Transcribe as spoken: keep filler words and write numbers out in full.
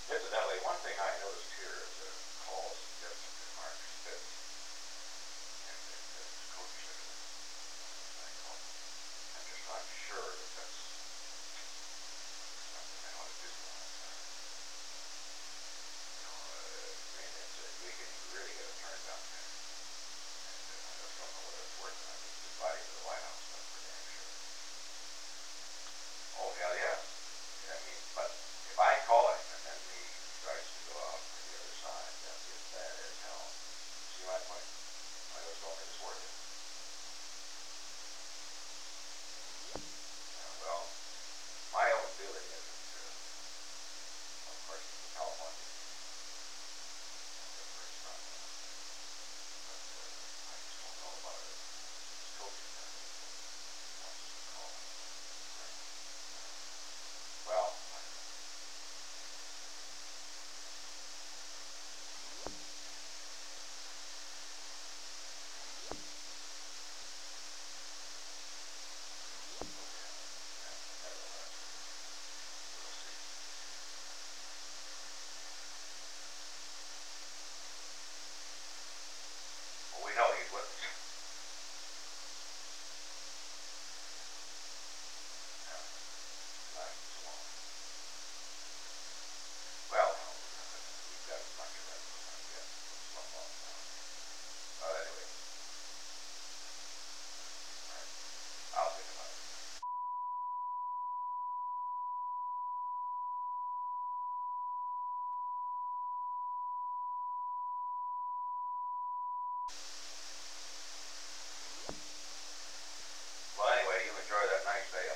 Incidentally, one thing I noticed here is a call suggested to Mark Spitz, and it says coach said I call. I'm just not sure that that's something I ought to do. You know, uh, I mean, it's a, we can really get a turn down there. And uh, I just don't know whether it's worth it. I mean, he's inviting to the White House, that's for damn sure. Oh, hell yeah. I mean, but if I call him and then he tries to go out for the other side, that's just bad as hell. See my point? I just don't think it's worth it. Uh, well, my own feeling is that, uh, of course, it's the California first time. But uh, I just don't know about it. It's coaching that he wants us to call. Well, nevertheless, we'll see. Well, we know he's with us. Yeah, not so long. Well, we've got as much of that as we're going to get. Let's slow off now. But anyway, all right, I'll think about it. Well, anyway, you enjoy that nice day